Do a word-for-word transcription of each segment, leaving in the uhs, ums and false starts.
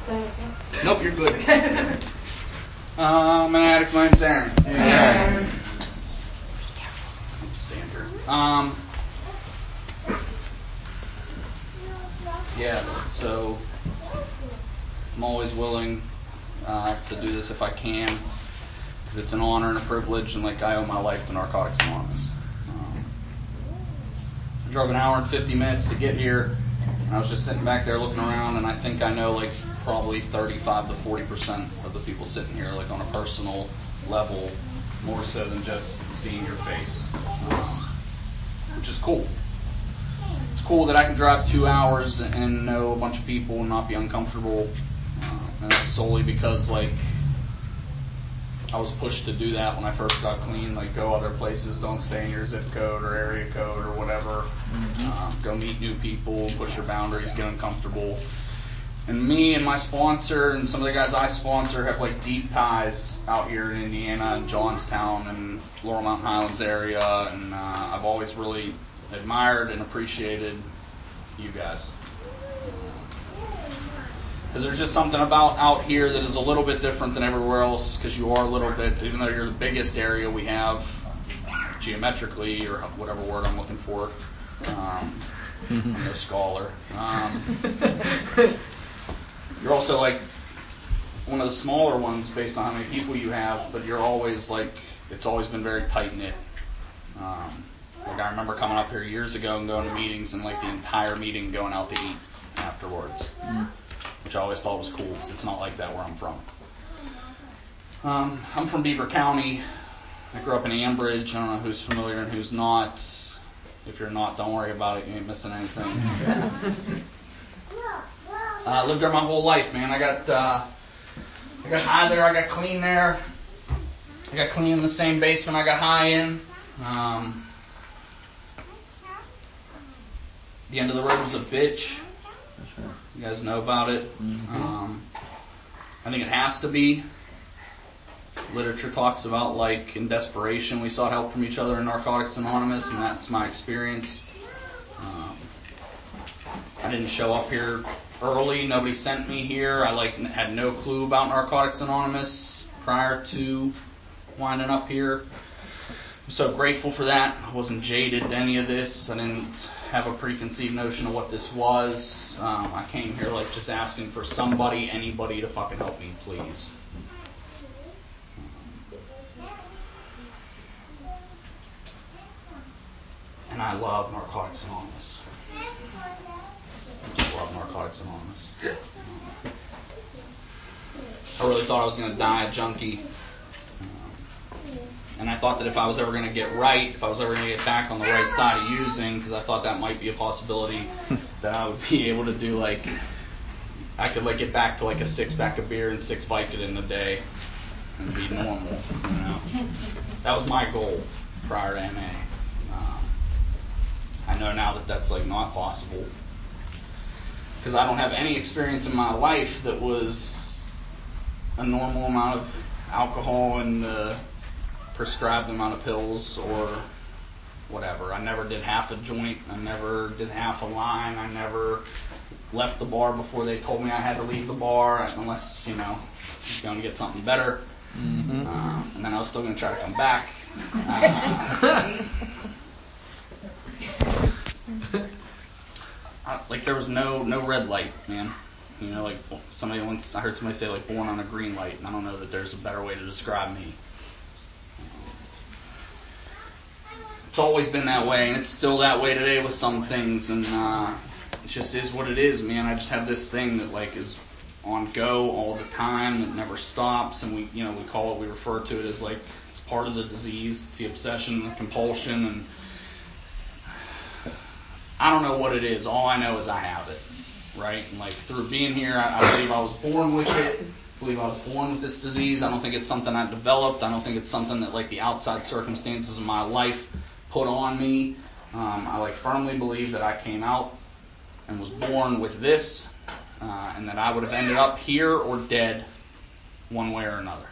Nope, you're good. uh, I'm an addict. My name's Aaron. Aaron. Stand here. Um, yeah, so I'm always willing uh, to do this if I can, because it's an honor and a privilege, and like I owe my life to Narcotics Anonymous. Um, I drove an hour and fifty minutes to get here, and I was just sitting back there looking around, and I think I know like probably thirty-five to forty percent of the people sitting here, like on a personal level, more so than just seeing your face, um, which is cool. It's cool that I can drive two hours and know a bunch of people and not be uncomfortable, uh, and that's solely because like I was pushed to do that when I first got clean. Like, go other places, don't stay in your zip code or area code or whatever. Mm-hmm. Um, go meet new people, push your boundaries, get uncomfortable. And me and my sponsor and some of the guys I sponsor have like deep ties out here in Indiana and Johnstown and Laurel Mountain Highlands area, and uh, I've always really admired and appreciated you guys. Because there's just something about out here that is a little bit different than everywhere else, because you are a little bit, even though you're the biggest area we have geometrically, or whatever word I'm looking for. Um, I'm no scholar. Um, you're also like one of the smaller ones based on how many people you have, but you're always like, it's always been very tight-knit. Um, like I remember coming up here years ago and going to meetings and like the entire meeting going out to eat afterwards, mm. which I always thought was cool because it's not like that where I'm from. Um, I'm from Beaver County. I grew up in Ambridge. I don't know who's familiar and who's not. If you're not, don't worry about it. You ain't missing anything. I uh, lived there my whole life, man. I got uh, I got high there. I got clean there. I got clean in the same basement I got high in. Um, the end of the road was a bitch. You guys know about it. Mm-hmm. Um, I think it has to be. Literature talks about like in desperation we sought help from each other in Narcotics Anonymous, and that's my experience. Um, I didn't show up here early. Nobody sent me here. I like had no clue about Narcotics Anonymous prior to winding up here. I'm so grateful for that. I wasn't jaded to any of this. I didn't have a preconceived notion of what this was. Um, I came here like just asking for somebody, anybody to fucking help me, please. And I love Narcotics Anonymous. I just love Narcotics Anonymous. Um, I really thought I was going to die a junkie. And I thought that if I was ever going to get right, if I was ever going to get back on the right side of using, because I thought that might be a possibility, that I would be able to do like, I could like get back to like a six pack of beer and six Vicodin a day and be normal, you know. That was my goal prior to M A. Um, I know now that that's like not possible, because I don't have any experience in my life that was a normal amount of alcohol and the prescribed amount of pills or whatever. I never did half a joint. I never did half a line. I never left the bar before they told me I had to leave the bar, unless, you know, I was going to get something better. Mm-hmm. Uh, and then I was still going to try to come back. Uh, I, like there was no no red light, man. You know, like somebody once I heard somebody say like born on a green light, and I don't know that there's a better way to describe me. It's always been that way, and it's still that way today with some things, and uh, it just is what it is, man. I just have this thing that like is on go all the time, that never stops, and we, you know, we call it, we refer to it as like it's part of the disease. It's the obsession, the compulsion, and I don't know what it is. All I know is I have it, right? And like through being here, I, I believe I was born with it. I believe I was born with this disease. I don't think it's something I developed. I don't think it's something that like the outside circumstances of my life put on me. Um, I like firmly believe that I came out and was born with this, uh, and that I would have ended up here or dead one way or another.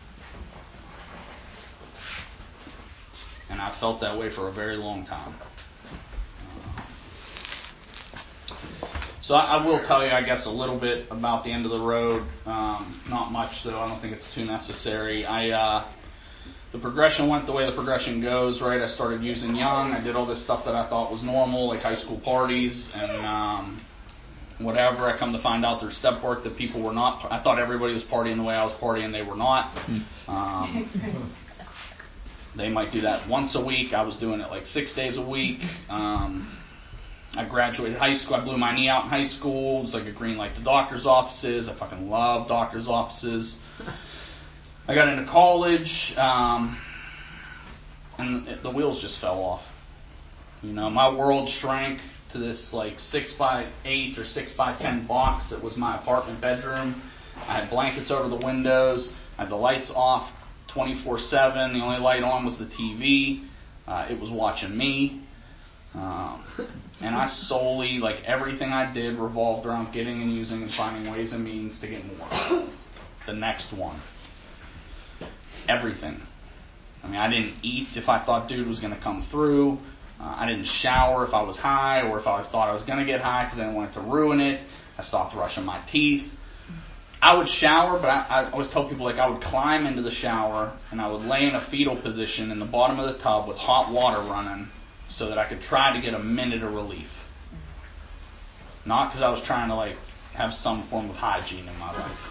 And I felt that way for a very long time. So I, I will tell you, I guess, a little bit about the end of the road. Um, not much, though. I don't think it's too necessary. I uh, the progression went the way the progression goes, right? I started using young. I did all this stuff that I thought was normal, like high school parties and um, whatever. I come to find out through step work that people were not. I thought everybody was partying the way I was partying. They were not. Um, they might do that once a week. I was doing it like six days a week. Um, I graduated high school. I blew my knee out in high school. It was like a green light to doctor's offices. I fucking love doctor's offices. I got into college, um, and it, the wheels just fell off. You know, my world shrank to this like six by eight or six by ten box that was my apartment bedroom. I had blankets over the windows. I had the lights off twenty-four seven. The only light on was the T V. Uh, it was watching me. Um, and I solely, like everything I did revolved around getting and using and finding ways and means to get more. The next one. Everything. I mean, I didn't eat if I thought dude was going to come through. Uh, I didn't shower if I was high or if I thought I was going to get high because I didn't want it to ruin it. I stopped brushing my teeth. I would shower, but I, I always tell people, like, I would climb into the shower and I would lay in a fetal position in the bottom of the tub with hot water running so that I could try to get a minute of relief. Not because I was trying to, like, have some form of hygiene in my life.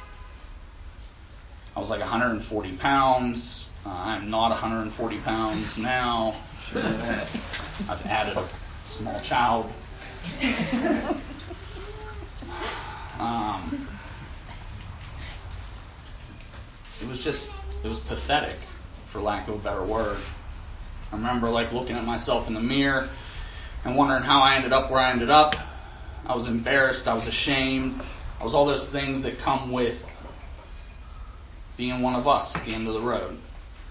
I was like one hundred forty pounds. Uh, I'm not one hundred forty pounds now. I've added a small child. Um, it was just, it was pathetic, for lack of a better word. I remember like looking at myself in the mirror and wondering how I ended up where I ended up. I was embarrassed. I was ashamed. I was all those things that come with being one of us at the end of the road.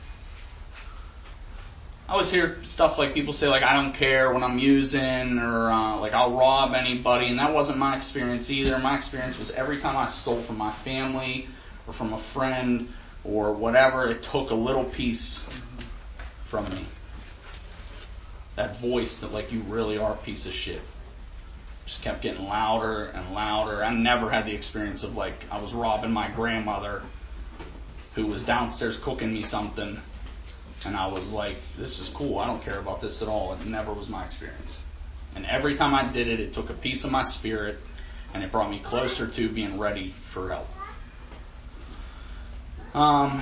I always hear stuff like people say, like, I don't care when I'm using, or uh, like I'll rob anybody, and that wasn't my experience either. My experience was every time I stole from my family or from a friend or whatever, it took a little piece from me. That voice that, like, you really are a piece of shit just kept getting louder and louder. I never had the experience of, like, I was robbing my grandmother who was downstairs cooking me something, and I was like, this is cool, I don't care about this at all. It never was my experience. And every time I did it, it took a piece of my spirit, and it brought me closer to being ready for help. Um,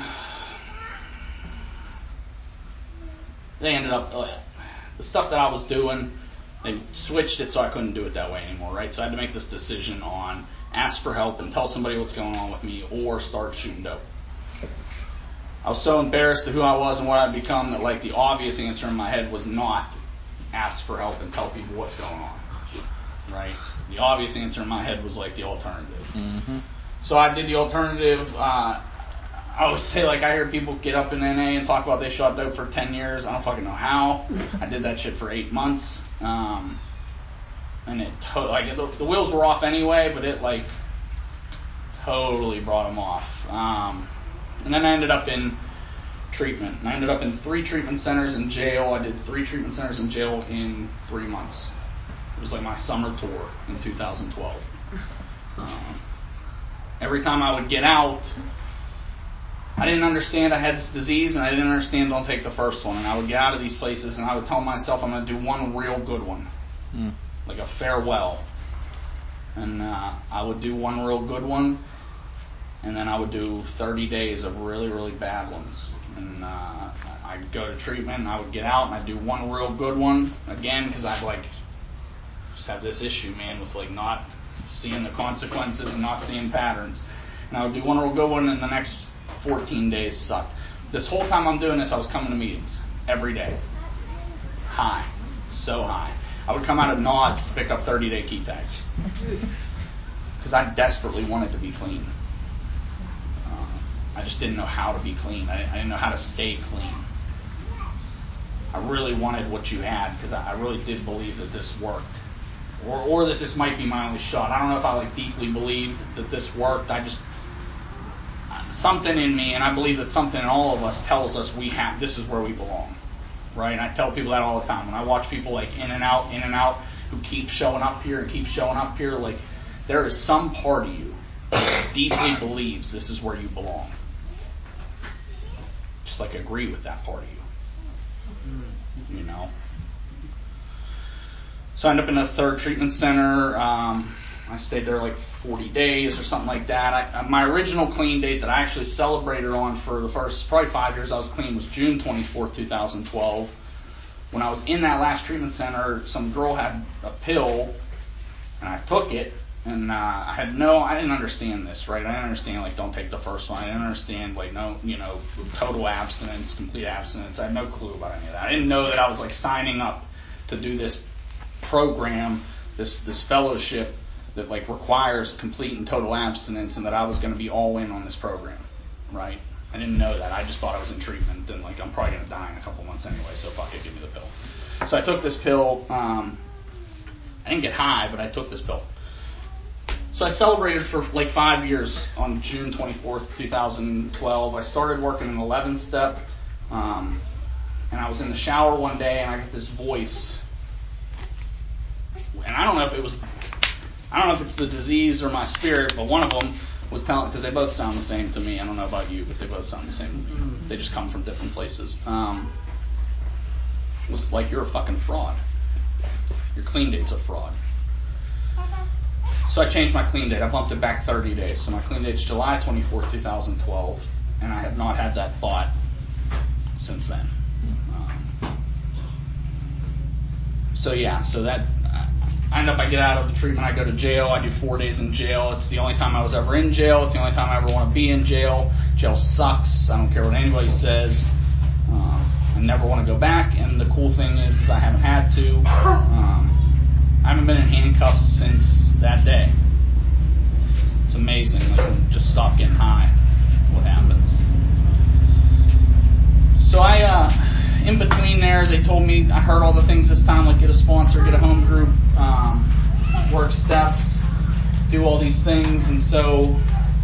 they ended up, uh, the stuff that I was doing, they switched it so I couldn't do it that way anymore, right? So I had to make this decision on ask for help and tell somebody what's going on with me, or start shooting dope. I was so embarrassed of who I was and what I'd become that, like, the obvious answer in my head was not ask for help and tell people what's going on, right? The obvious answer in my head was, like, the alternative. Mm-hmm. So I did the alternative. Uh, I always say, like, I hear people get up in N A and talk about they shot dope for ten years. I don't fucking know how. I did that shit for eight months. Um, and it, to- like, the, the wheels were off anyway, but it, like, totally brought them off. Um, And then I ended up in treatment. And I ended up in three treatment centers in jail. I did three treatment centers in jail in three months. It was like my summer tour in two thousand twelve. Um, every time I would get out, I didn't understand I had this disease, and I didn't understand don't take the first one. And I would get out of these places, and I would tell myself I'm going to do one real good one, mm. like a farewell. And uh, I would do one real good one. And then I would do thirty days of really, really bad ones. And uh, I'd go to treatment, and I would get out, and I'd do one real good one again, because I'd, like, just have this issue, man, with, like, not seeing the consequences and not seeing patterns. And I would do one real good one, and the next fourteen days sucked. This whole time I'm doing this, I was coming to meetings every day. High. So high. I would come out of Nods to pick up thirty-day key tags. Because I desperately wanted to be clean. I just didn't know how to be clean. I, I didn't know how to stay clean. I really wanted what you had, because I, I really did believe that this worked, or or that this might be my only shot. I don't know if I like deeply believed that this worked. I just something in me, and I believe that something in all of us tells us we have this is where we belong, right? And I tell people that all the time. When I watch people like in and out, in and out, who keeps showing up here and keeps showing up here, like, there is some part of you that deeply believes this is where you belong. Just like agree with that part of you. You know? So I ended up in a third treatment center. Um, I stayed there like forty days or something like that. I, my original clean date that I actually celebrated on for the first probably five years I was clean was June twenty-fourth, twenty twelve. When I was in that last treatment center, some girl had a pill, and I took it, and uh, I had no, I didn't understand this, right? I didn't understand, like, don't take the first one. I didn't understand, like, no, you know, total abstinence, complete abstinence. I had no clue about any of that. I didn't know that I was, like, signing up to do this program, this this fellowship that, like, requires complete and total abstinence, and that I was going to be all in on this program, right? I didn't know that. I just thought I was in treatment, and, like, I'm probably going to die in a couple months anyway, so fuck it, give me the pill. So I took this pill. Um, I didn't get high, but I took this pill. So I celebrated for like five years on June twenty-fourth, twenty twelve. I started working in eleventh step, um, and I was in the shower one day, and I got this voice. And I don't know if it was, I don't know if it's the disease or my spirit, but one of them was telling, because they both sound the same to me. I don't know about you, but they both sound the same to me. They just come from different places. Um, it was like, you're a fucking fraud. Your clean date's a fraud. So I changed my clean date. I bumped it back thirty days. So my clean date's July twenty-fourth, twenty twelve, and I have not had that thought since then. Um, so yeah, so that, I end up, I get out of the treatment, I go to jail, I do four days in jail. It's the only time I was ever in jail. It's the only time I ever want to be in jail. Jail sucks. I don't care what anybody says. Um, I never want to go back, and the cool thing is, is I haven't had to. Um, I haven't been in handcuffs since that day. It's amazing. Like, when you just stop getting high, what happens? So I, uh, in between there, they told me, I heard all the things this time, like get a sponsor, get a home group, um, work steps, do all these things, and so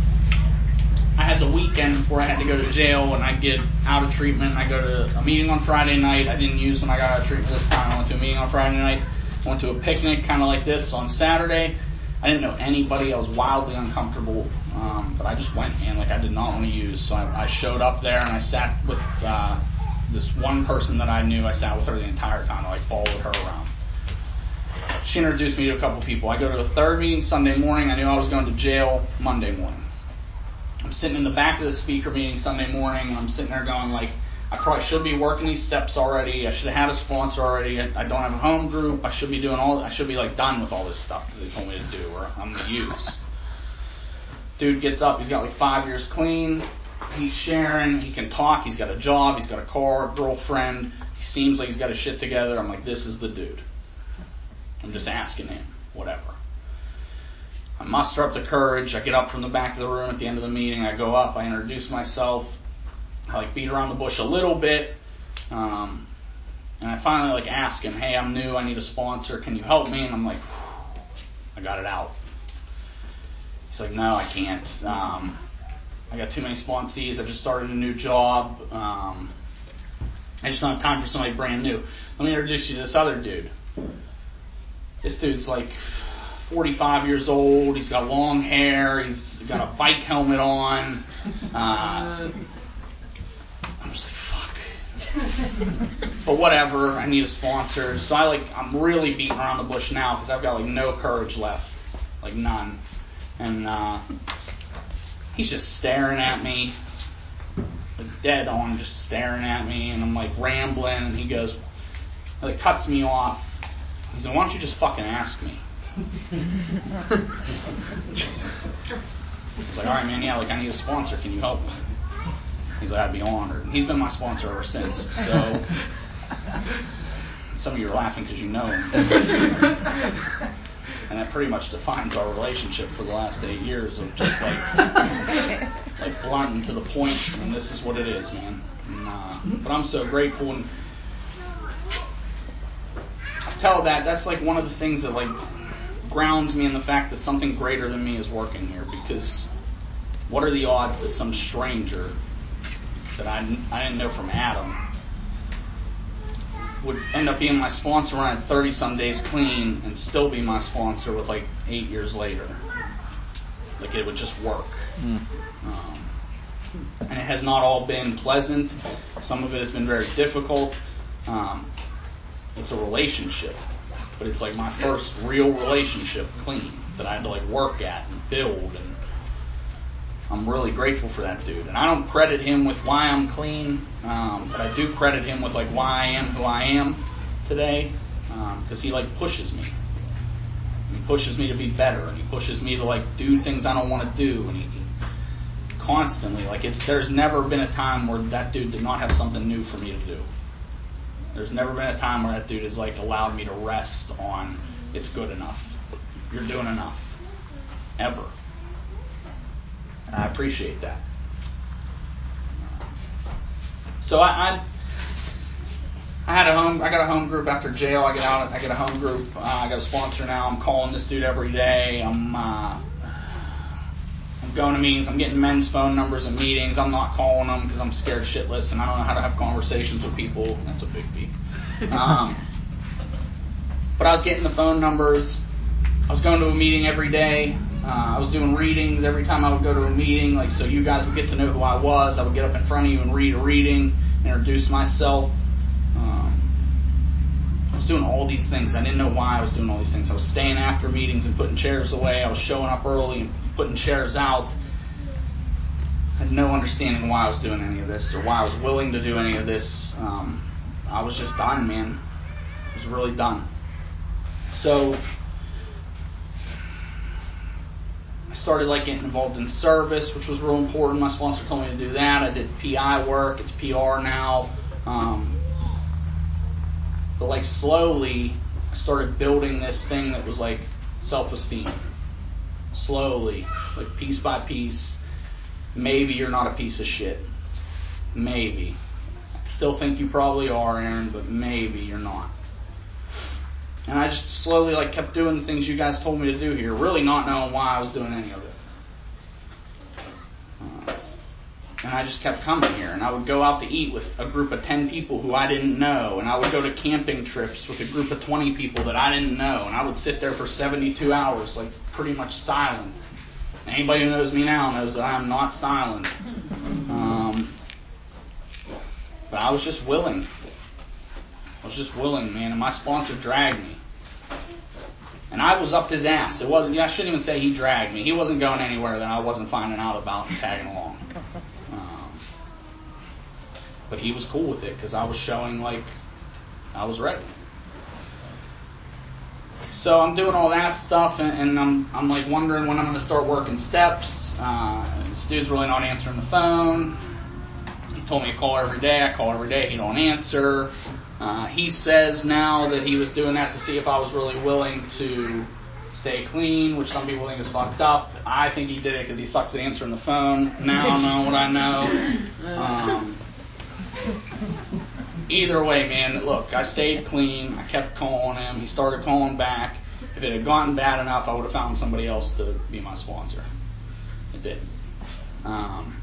I had the weekend before I had to go to jail, and I get out of treatment. I go to a meeting on Friday night. I didn't use when I got out of treatment this time. I went to a meeting on Friday night. I went to a picnic kind of like this on Saturday. I didn't know anybody. I was wildly uncomfortable, um, but I just went, man. Like, I did not want to use. So I, I showed up there, and I sat with uh, this one person that I knew. I sat with her the entire time. I like followed her around. She introduced me to a couple people. I go to the third meeting Sunday morning. I knew I was going to jail Monday morning. I'm sitting in the back of the speaker meeting Sunday morning, and I'm sitting there going, like, I probably should be working these steps already. I should have had a sponsor already. I, I don't have a home group. I should be doing all. I should be like done with all this stuff that they told me to do, or I'm gonna use. Dude gets up. He's got like five years clean. He's sharing. He can talk. He's got a job. He's got a car, girlfriend. He seems like he's got his shit together. I'm like, this is the dude. I'm just asking him, whatever. I muster up the courage. I get up from the back of the room at the end of the meeting. I go up. I introduce myself. I like beat around the bush a little bit, um, and I finally like ask him, hey, I'm new, I need a sponsor, can you help me? And I'm like, I got it out. He's like, no, I can't. Um, I got too many sponsees. I just started a new job. Um, I just don't have time for somebody brand new. Let me introduce you to this other dude. This dude's like forty-five years old. He's got long hair. He's got a bike helmet on. Uh, I was like, fuck. But whatever, I need a sponsor. So I like, I'm really beating around the bush now because I've got like no courage left. Like none. And uh, he's just staring at me. Like dead on, just staring at me. And I'm like rambling. And he goes, like cuts me off. He said, why don't you just fucking ask me? I was like, all right, man, yeah, like I need a sponsor. Can you help me? He's like, I'd be honored. And he's been my sponsor ever since. So some of you are laughing because you know him. And that pretty much defines our relationship for the last eight years of just like like blunt and to the point. And this is what it is, man. And, uh, but I'm so grateful. And I tell that that's like one of the things that like grounds me in the fact that something greater than me is working here. Because what are the odds that some stranger that I, I didn't know from Adam would end up being my sponsor when I had thirty some days clean and still be my sponsor with like eight years later. Like it would just work. Mm. Um, and it has not all been pleasant. Some of it has been very difficult. Um, it's a relationship, but it's like my first real relationship clean that I had to like work at and build, and I'm really grateful for that dude. And I don't credit him with why I'm clean, um, but I do credit him with like why I am who I am today, because um, he like pushes me. He pushes me to be better, and he pushes me to like do things I don't want to do, and he, he constantly like it's. There's never been a time where that dude did not have something new for me to do. There's never been a time where that dude has like allowed me to rest on it's good enough. You're doing enough. Ever. And I appreciate that. So I, I, I had a home. I got a home group after jail. I get out. I get a home group. Uh, I got a sponsor now. I'm calling this dude every day. I'm, uh, I'm going to meetings. I'm getting men's phone numbers and meetings. I'm not calling them because I'm scared shitless and I don't know how to have conversations with people. That's a big beat. Um, but I was getting the phone numbers. I was going to a meeting every day. Uh, I was doing readings every time I would go to a meeting, like so you guys would get to know who I was. I would get up in front of you and read a reading, introduce myself. Um, I was doing all these things. I didn't know why I was doing all these things. I was staying after meetings and putting chairs away. I was showing up early and putting chairs out. I had no understanding why I was doing any of this or why I was willing to do any of this. Um, I was just done, man. I was really done. So I started like getting involved in service, which was real important. My sponsor told me to do that. I did P I work. It's P R now. Um, but like slowly, I started building this thing that was like self-esteem. Slowly, like piece by piece. Maybe you're not a piece of shit. Maybe. I still think you probably are, Aaron, but maybe you're not. And I just slowly like kept doing the things you guys told me to do here, really not knowing why I was doing any of it. Uh, and I just kept coming here, and I would go out to eat with a group of ten people who I didn't know, and I would go to camping trips with a group of twenty people that I didn't know, and I would sit there for seventy-two hours, like pretty much silent. Anybody who knows me now knows that I am not silent. Um, but I was just willing. I was just willing, man, and my sponsor dragged me. And I was up his ass. It wasn't. I shouldn't even say he dragged me. He wasn't going anywhere that I wasn't finding out about and tagging along. Um, but he was cool with it because I was showing like I was ready. So I'm doing all that stuff, and, and I'm I'm like wondering when I'm going to start working steps. Uh, this dude's really not answering the phone. He told me to call every day. I call every day. He don't answer. Uh, he says now that he was doing that to see if I was really willing to stay clean, which some people think is fucked up. I think he did it because he sucks at answering the phone. Now I know what I know. Um, either way, man, look, I stayed clean. I kept calling him. He started calling back. If it had gotten bad enough, I would have found somebody else to be my sponsor. It didn't. Um,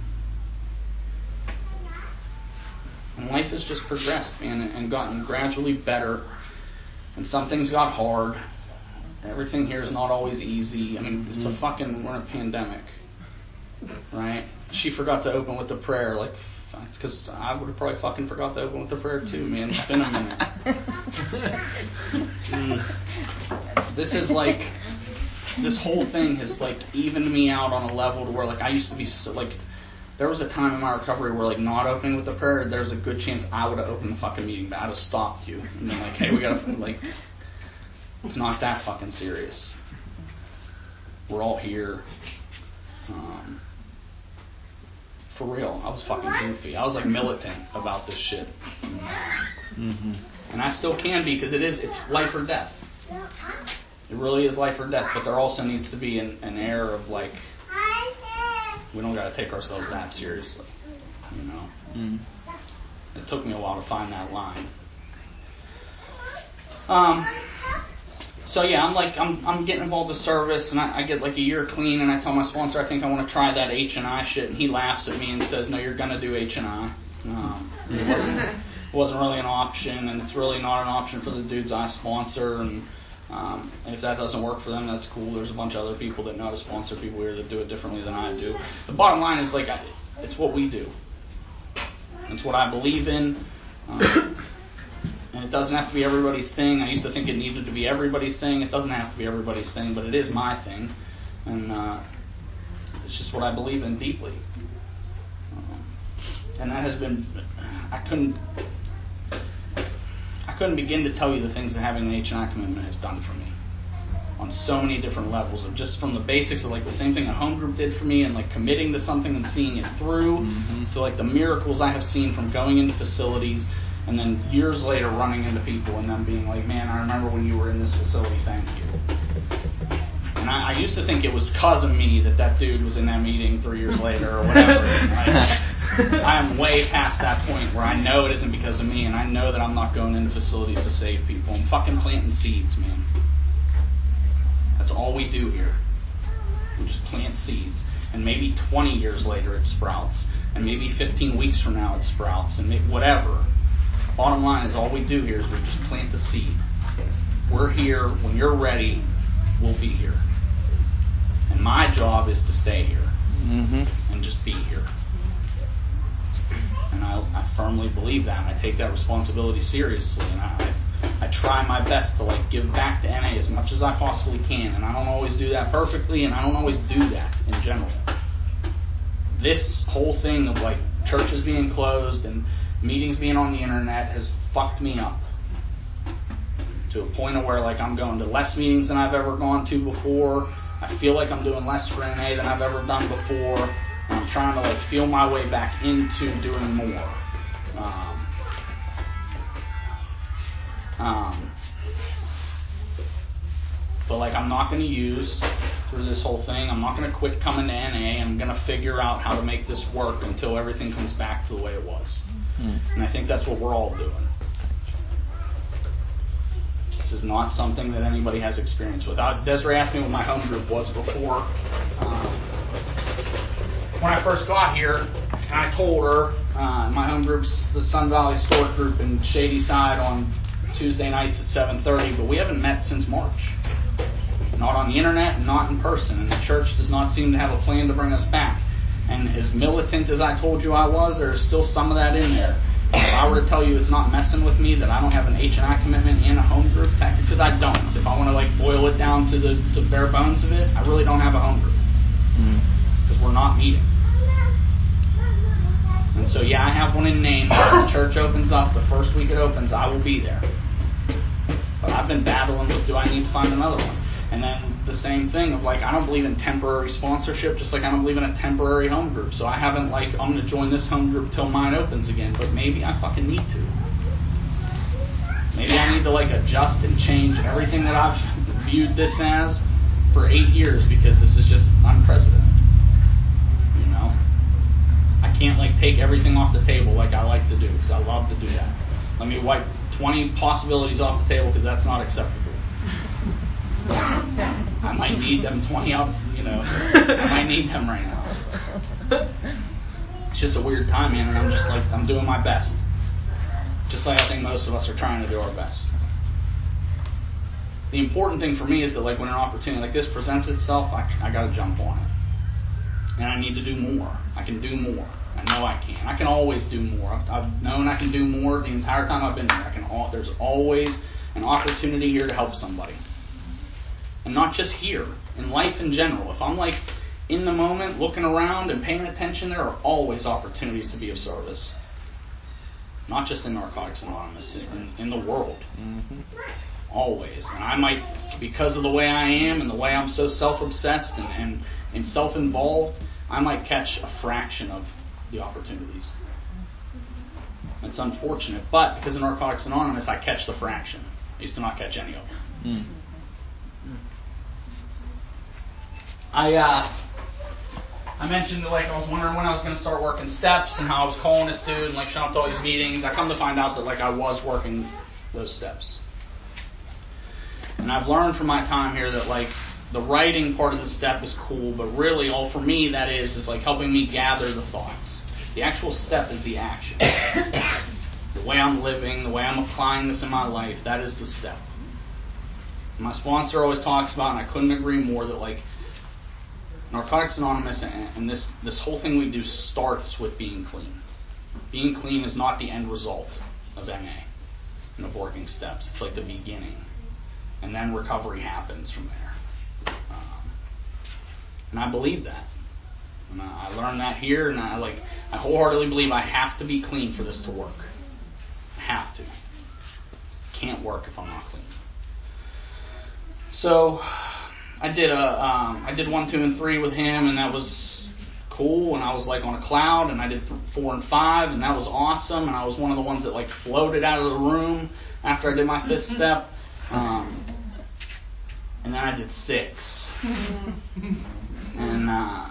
And life has just progressed, man, and gotten gradually better. And some things got hard. Everything here is not always easy. I mean, it's a fucking, we're in a pandemic, right? She forgot to open with the prayer. Like, it's because I would have probably fucking forgot to open with the prayer too, man. It's been a minute. mm. This is like, this whole thing has like evened me out on a level to where like I used to be so, like, there was a time in my recovery where, like, not opening with the prayer, there's a good chance I would have opened the fucking meeting, but I'd have stopped you. And been like, hey, we gotta, like, it's not that fucking serious. We're all here. Um, for real, I was fucking goofy. I was, like, militant about this shit. Mm-hmm. And I still can be, because it is, it's life or death. It really is life or death, but there also needs to be an, an air of, like, we don't got to take ourselves that seriously, you know. Mm. It took me a while to find that line. Um. So yeah, I'm like I'm I'm getting involved with service, and I, I get like a year clean, and I tell my sponsor I think I want to try that H and I shit, and he laughs at me and says, "No, you're gonna do H and I." Um, it wasn't wasn't really an option, and it's really not an option for the dudes I sponsor. And um, if that doesn't work for them, that's cool. There's a bunch of other people that know how to sponsor people here that do it differently than I do. The bottom line is, like, I, it's what we do. It's what I believe in. Um, and it doesn't have to be everybody's thing. I used to think it needed to be everybody's thing. It doesn't have to be everybody's thing, but it is my thing. And uh, it's just what I believe in deeply. Um, and that has been, I couldn't, I couldn't begin to tell you the things that having an H and I commitment has done for me on so many different levels, of just from the basics of like the same thing a home group did for me, and like committing to something and seeing it through, mm-hmm. to like the miracles I have seen from going into facilities and then years later running into people and them being like, man, I remember when you were in this facility, thank you. And I, I used to think it was because of me that that dude was in that meeting three years later or whatever. Like, I am way past that point where I know it isn't because of me, and I know that I'm not going into facilities to save people. I'm fucking planting seeds, man. That's all we do here. We just plant seeds. And maybe twenty years later it sprouts. And maybe fifteen weeks from now it sprouts. And maybe whatever. Bottom line is all we do here is we just plant the seed. We're here. When you're ready, we'll be here. And my job is to stay here. Mm-hmm. And just be here. And I, I firmly believe that. And I take that responsibility seriously. And I, I try my best to like give back to N A as much as I possibly can. And I don't always do that perfectly, and I don't always do that in general. This whole thing of like churches being closed and meetings being on the internet has fucked me up. To a point of where like I'm going to less meetings than I've ever gone to before. I feel like I'm doing less for N A than I've ever done before. And I'm trying to like feel my way back into doing more. Um, um, but like I'm not going to use through this whole thing. I'm not going to quit coming to N A. I'm going to figure out how to make this work until everything comes back to the way it was. Mm. And I think that's what we're all doing. This is not something that anybody has experience with. Uh, Desiree asked me what my home group was before. Um, when I first got here, and I told her uh, my home group's the Sun Valley Historic Group in Shady Side on Tuesday nights at seven thirty, but we haven't met since March. Not on the internet and not in person. And the church does not seem to have a plan to bring us back. And as militant as I told you I was, there's still some of that in there. If I were to tell you it's not messing with me, that I don't have an H and I commitment and a home group, because I don't. If I want to like boil it down to the, the bare bones of it, I really don't have a home group. Because mm. we're not meeting. And so yeah, I have one in name. When the church opens up, the first week it opens, I will be there. But I've been battling with, do I need to find another one? And then the same thing of like, I don't believe in temporary sponsorship, just like I don't believe in a temporary home group. So I haven't like, I'm going to join this home group till mine opens again. But maybe I fucking need to. Maybe I need to like adjust and change everything that I've viewed this as for eight years because this is just unprecedented. You know? I can't like take everything off the table like I like to do because I love to do that. Let me wipe twenty possibilities off the table because that's not acceptable. I might need them twenty up, you know. I might need them right now. It's just a weird time, man, and I'm just like, I'm doing my best. Just like I think most of us are trying to do our best. The important thing for me is that like when an opportunity like this presents itself, I, I got to jump on it. And I need to do more. I can do more. I know I can. I can always do more. I've, I've known I can do more the entire time I've been here. I can. All, there's always an opportunity here to help somebody. And not just here, in life in general. If I'm like in the moment, looking around and paying attention, there are always opportunities to be of service. Not just in Narcotics Anonymous, in, in the world. Mm-hmm. Always. And I might, because of the way I am and the way I'm so self-obsessed and, and, and self-involved, I might catch a fraction of the opportunities. It's unfortunate, but because of Narcotics Anonymous, I catch the fraction. I used to not catch any of them. Mm. I uh, I mentioned that like I was wondering when I was going to start working steps and how I was calling this dude and like showing up to all these meetings. I come to find out that like I was working those steps. And I've learned from my time here that like the writing part of the step is cool, but really all for me that is is like helping me gather the thoughts. The actual step is the action. The way I'm living, the way I'm applying this in my life, that is the step. My sponsor always talks about, and I couldn't agree more, that like Narcotics Anonymous and, and this this whole thing we do starts with being clean. Being clean is not the end result of N A and of working steps. It's like the beginning, and then recovery happens from there. Um, and I believe that. And I, I learned that here, and I like I wholeheartedly believe I have to be clean for this to work. I have to. Can't work if I'm not clean. So I did a um, I did one, two, and three with him, and that was cool. And I was like on a cloud, and I did th- four and five, and that was awesome. And I was one of the ones that like floated out of the room after I did my fifth step. Um, and then I did six, and uh,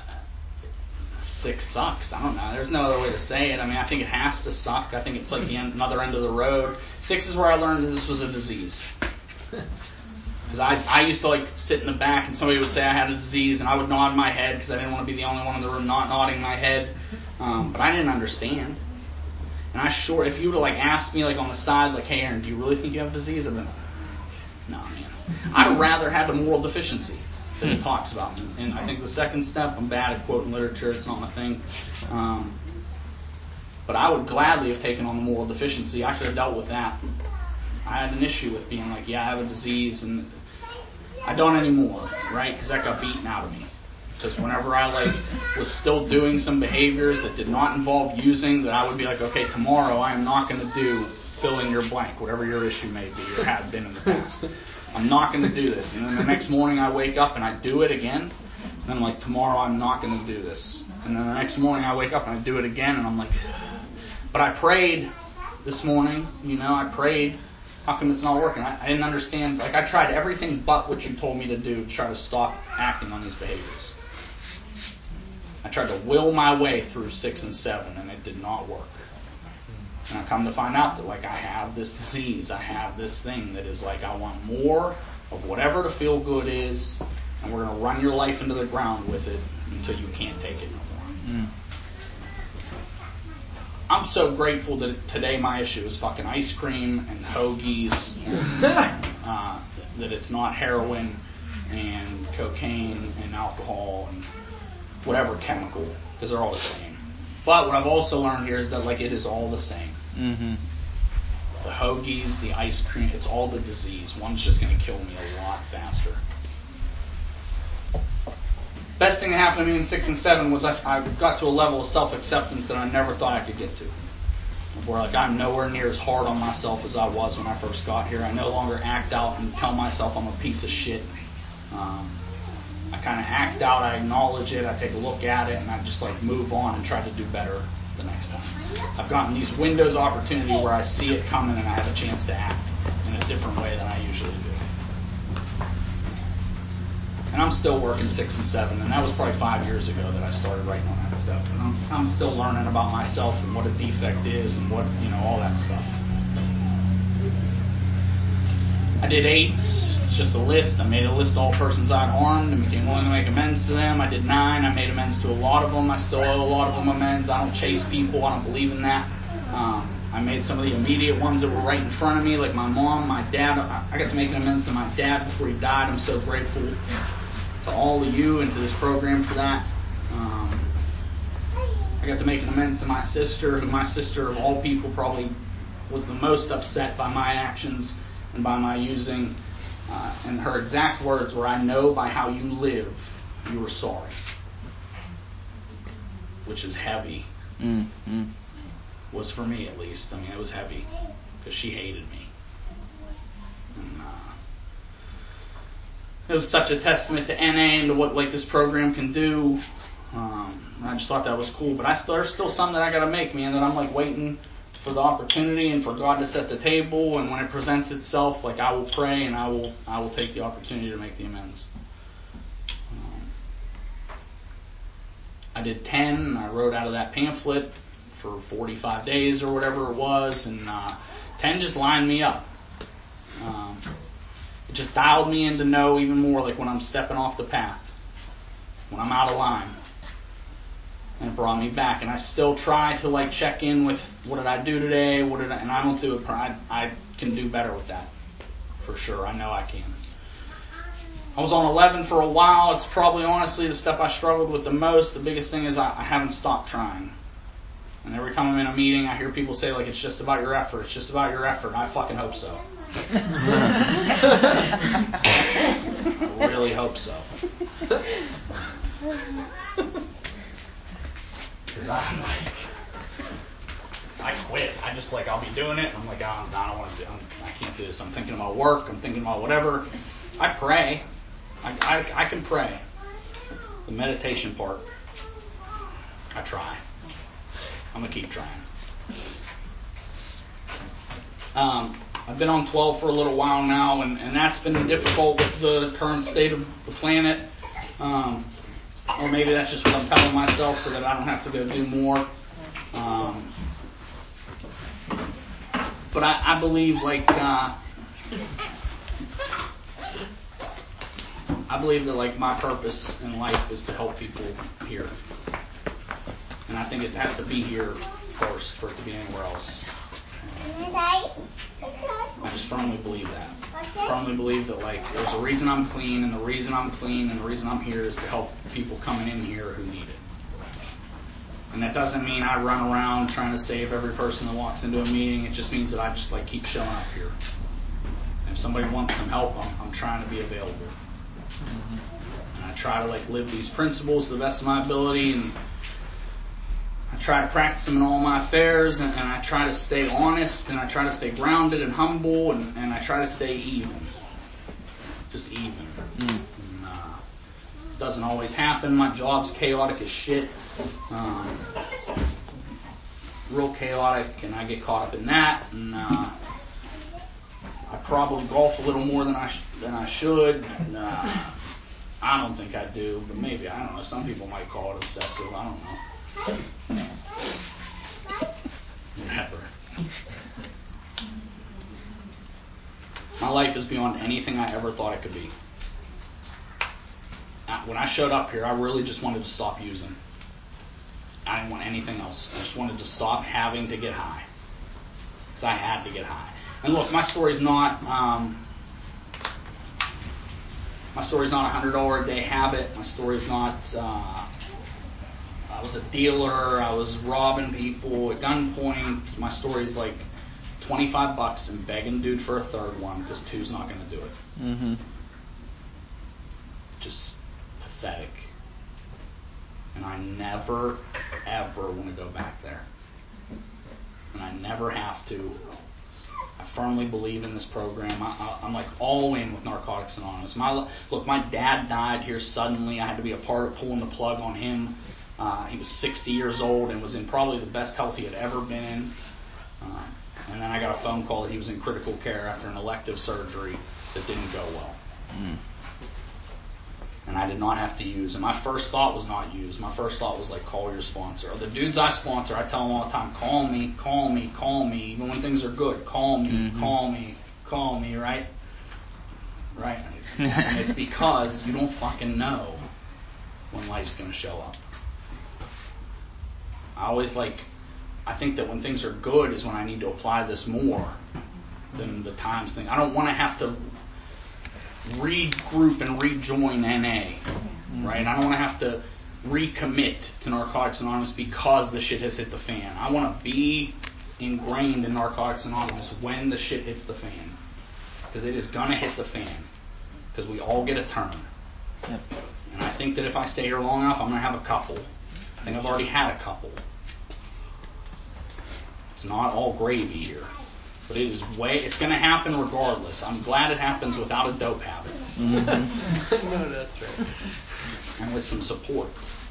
six sucks. I don't know. There's no other way to say it. I mean, I think it has to suck. I think it's like the end, another end of the road. Six is where I learned that this was a disease. Because I, I used to like sit in the back and somebody would say I had a disease and I would nod my head because I didn't want to be the only one in the room not nodding my head. Um, but I didn't understand. And I sure, if you would have like asked me like on the side, like, hey Aaron, do you really think you have a disease? I'd be like, no, man. I'd rather have a moral deficiency that it talks about. And I think the second step, I'm bad at quoting literature, it's not my thing. Um, but I would gladly have taken on the moral deficiency. I could have dealt with that. I had an issue with being like, yeah, I have a disease, and I don't anymore, right? Because that got beaten out of me. Because whenever I like was still doing some behaviors that did not involve using, that I would be like, okay, tomorrow I am not going to do fill in your blank, whatever your issue may be or had been in the past. I'm not going to do this. And then the next morning I wake up and I do it again. And I'm like, tomorrow I'm not going to do this. And then the next morning I wake up and I do it again. And I'm like, but I prayed this morning, you know, I prayed. How come it's not working? I, I didn't understand. Like, I tried everything but what you told me to do to try to stop acting on these behaviors. I tried to will my way through six and seven, and it did not work. And I come to find out that, like, I have this disease. I have this thing that is like, I want more of whatever the feel good is, and we're going to run your life into the ground with it until you can't take it no more. Mm. I'm so grateful that today my issue is fucking ice cream and hoagies, and, uh, that it's not heroin and cocaine and alcohol and whatever chemical, because they're all the same. But what I've also learned here is that like it is all the same. Mm-hmm. The hoagies, the ice cream, it's all the disease. One's just going to kill me a lot faster. Best thing that happened to me in six and seven was I, I got to a level of self-acceptance that I never thought I could get to. Where like I'm nowhere near as hard on myself as I was when I first got here. I no longer act out and tell myself I'm a piece of shit. Um, I kind of act out, I acknowledge it, I take a look at it, and I just like move on and try to do better the next time. I've gotten these windows of opportunity where I see it coming and I have a chance to act in a different way than I usually do. And I'm still working six and seven, and that was probably five years ago that I started writing on that stuff. And I'm, I'm still learning about myself and what a defect is and what, you know, all that stuff. I did eight. It's just a list. I made a list of all persons I'd harmed and became willing to make amends to them. I did nine. I made amends to a lot of them. I still owe a lot of them amends. I don't chase people. I don't believe in that. Um, I made some of the immediate ones that were right in front of me, like my mom, my dad. I got to make amends to my dad before he died. I'm so grateful to all of you and to this program for that. Um, I got to make an amends to my sister, who my sister of all people probably was the most upset by my actions and by my using. Uh, and her exact words were, I know by how you live, you were sorry. Which is heavy. Mm-hmm. Was for me at least. I mean, it was heavy because she hated me. And, uh, it was such a testament to N A and to what like this program can do. Um, and I just thought that was cool. But I still, there's still something that I got to make, man. That I'm like waiting for the opportunity and for God to set the table. And when it presents itself, like I will pray and I will I will take the opportunity to make the amends. Um, I did ten. And I wrote out of that pamphlet for forty-five days or whatever it was, and uh, ten just lined me up. Um, It just dialed me in to know even more, like when I'm stepping off the path, when I'm out of line. and it brought me back. And I still try to like check in with what did I do today, what did I, and I don't do it. I, I can do better with that, for sure. I know I can. I was on eleven for a while. It's probably honestly the stuff I struggled with the most. The biggest thing is I, I haven't stopped trying. And every time I'm in a meeting, I hear people say like it's just about your effort. It's just about your effort. I fucking hope so. I really hope so. Because I'm like, I quit. I just like, I'll be doing it. I'm like, oh, I don't want to do it. I can't do this. I'm thinking about work. I'm thinking about whatever. I pray. I, I, I can pray. The meditation part, I try. I'm going to keep trying. Um, I've been on twelve for a little while now, and, and that's been difficult with the current state of the planet. Um, or maybe that's just what I'm telling myself so that I don't have to go do more. Um, but I, I believe, like, uh, I believe that, like, my purpose in life is to help people here. And I think it has to be here first for it to be anywhere else. I just firmly believe that. I firmly believe that, like, there's a reason I'm clean, and the reason I'm clean and the reason I'm here is to help people coming in here who need it. And that doesn't mean I run around trying to save every person that walks into a meeting. It just means that I just, like, keep showing up here. And if somebody wants some help, I'm, I'm trying to be available. Mm-hmm. And I try to, like, live these principles to the best of my ability, and I try to practice them in all my affairs, and, and I try to stay honest, and I try to stay grounded and humble, and, and I try to stay even. Just even. Mm. And, uh, it doesn't always happen. My job's chaotic as shit. Um, real chaotic, and I get caught up in that, and uh, I probably golf a little more than I sh- than I should. And, uh, I don't think I do, but maybe, I don't know. Some people might call it obsessive. I don't know. Never. My life is beyond anything I ever thought it could be. When I showed up here, I really just wanted to stop using. I didn't want anything else. I just wanted to stop having to get high. Because I had to get high. And look, my story's not um, my story's not a hundred dollar a day habit. My story's not uh, I was a dealer. I was robbing people at gunpoint. My story's like twenty-five bucks and begging dude for a third one because two's not going to do it. Mm-hmm. Just pathetic. And I never, ever want to go back there. And I never have to. I firmly believe in this program. I, I, I'm like all in with Narcotics Anonymous. My look, my dad died here suddenly. I had to be a part of pulling the plug on him. Uh, he was sixty years old and was in probably the best health he had ever been in. Uh, and then I got a phone call that he was in critical care after an elective surgery that didn't go well. Mm. And I did not have to use. And my first thought was not use. My first thought was like, call your sponsor. Or the dudes I sponsor, I tell them all the time, call me, call me, call me. Even when things are good, call me, mm-hmm. call me, call me, right? Right? And it's because you don't fucking know when life's going to show up. I always like, I think that when things are good is when I need to apply this more than the times thing. I don't want to have to regroup and rejoin N A, right? I don't want to have to recommit to Narcotics Anonymous because the shit has hit the fan. I want to be ingrained in Narcotics Anonymous when the shit hits the fan, because it is gonna hit the fan, because we all get a turn. Yep. And I think that if I stay here long enough, I'm gonna have a couple. I think I've already had a couple. It's not all gravy here. But it is way, it's going to happen regardless. I'm glad it happens without a dope habit. Mm-hmm. No, that's right. And with some support.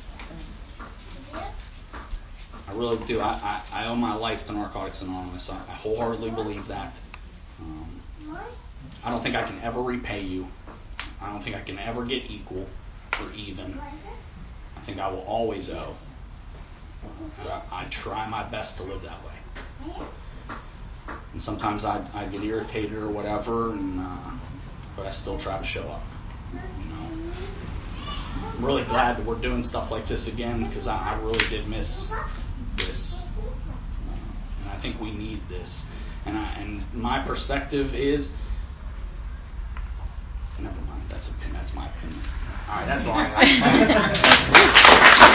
I really do. I, I, I owe my life to Narcotics Anonymous. I, I wholeheartedly believe that. Um, I don't think I can ever repay you. I don't think I can ever get equal or even. I think I will always owe. But I, I try my best to live that way. And sometimes I I get irritated or whatever, and uh, but I still try to show up. You know. I'm really glad that we're doing stuff like this again because I, I really did miss this. Uh, and I think we need this. And, I, and my perspective is, never mind, that's, a, that's my opinion. All right, that's all I got.